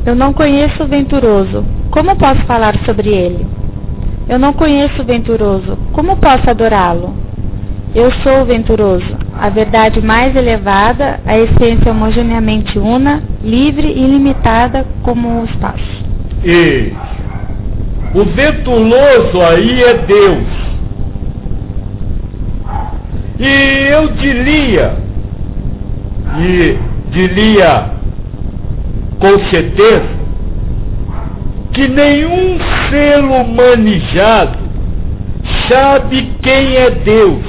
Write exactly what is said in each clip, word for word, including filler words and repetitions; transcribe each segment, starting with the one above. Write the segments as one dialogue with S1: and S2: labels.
S1: Eu não conheço o venturoso, como posso falar sobre ele? Eu não conheço o venturoso, como posso adorá-lo? Eu sou o venturoso, a verdade mais elevada, a essência homogeneamente una, livre e ilimitada como o espaço.
S2: E o venturoso aí é Deus. E eu diria, e diria com certeza, que nenhum ser humanizado sabe quem é Deus.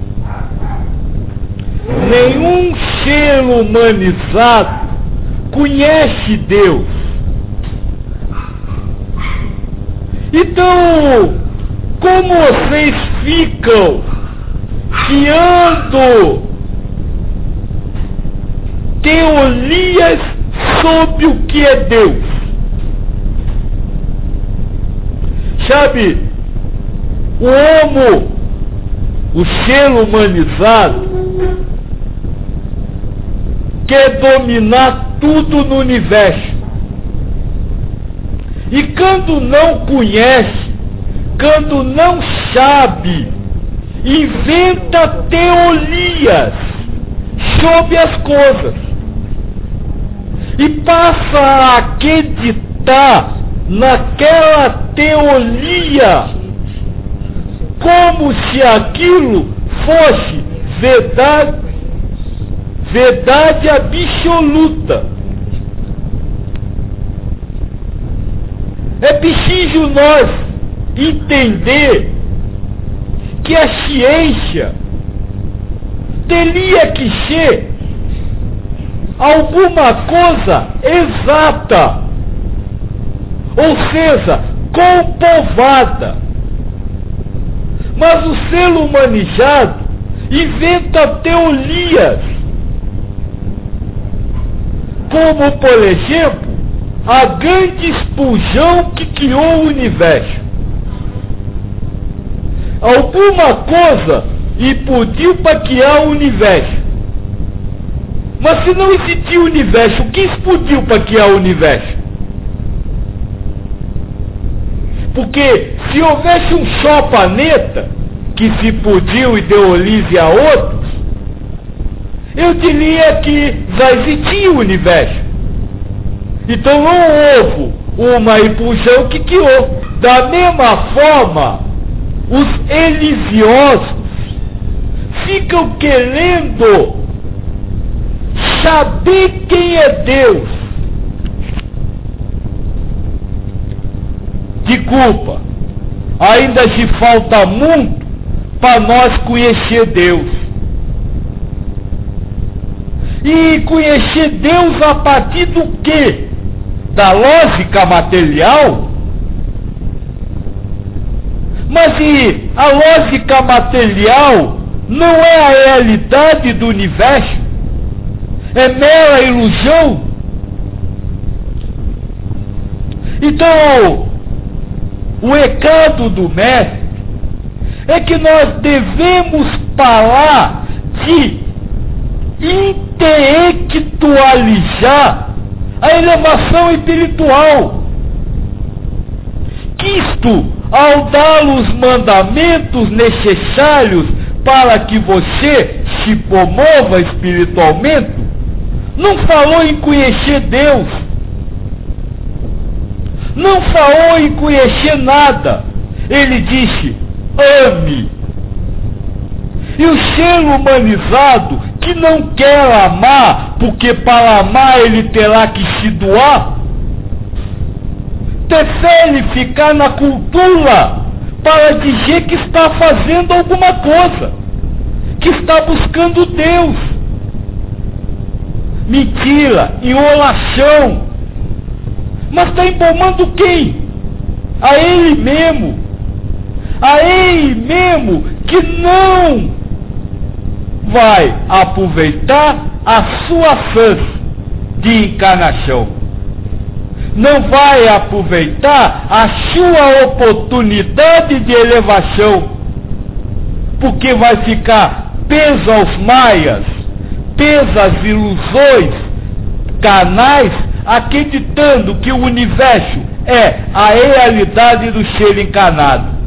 S2: Nenhum ser humanizado conhece Deus. Então, como vocês ficam criando teorias sobre o que é Deus? Sabe, o homo, o ser humanizado, quer dominar tudo no universo. E quando não conhece, quando não sabe, inventa teorias sobre as coisas. E passa a acreditar naquela teoria como se aquilo fosse verdade, verdade absoluta. É preciso nós entender que a ciência teria que ser alguma coisa exata, ou seja, comprovada. Mas o ser humanizado inventa teorias, como, por exemplo, a grande explosão que criou o universo. Alguma coisa explodiu para criar o universo. Mas se não existir o universo, o que explodiu para criar o universo? Porque se houvesse um só planeta que se explodiu e deu origem a outros, eu diria que já existia o universo. Então não houve uma explosão que criou. Da mesma forma, os religiosos ficam querendo saber quem é Deus. Desculpa, ainda se falta muito para nós conhecer Deus. E conhecer Deus a partir do quê? Da lógica material? Mas e a lógica material não é a realidade do universo? É mera ilusão? Então, o recado do mestre é que nós devemos parar de intelectualizar a elevação espiritual. Que isto, ao dar os mandamentos necessários para que você se promova espiritualmente, não falou em conhecer Deus, não falou em conhecer nada. Ele disse: ame. E o ser humanizado que não quer amar, porque para amar ele terá que se doar, prefere ficar na cultura para dizer que está fazendo alguma coisa, que está buscando Deus. Mentira, enrolação. Mas está embalmando quem? A ele mesmo. A ele mesmo que não vai aproveitar a sua chance de encarnação. Não vai aproveitar a sua oportunidade de elevação. Porque vai ficar preso aos maias, preso às ilusões carnais, acreditando que o universo é a realidade do ser encarnado.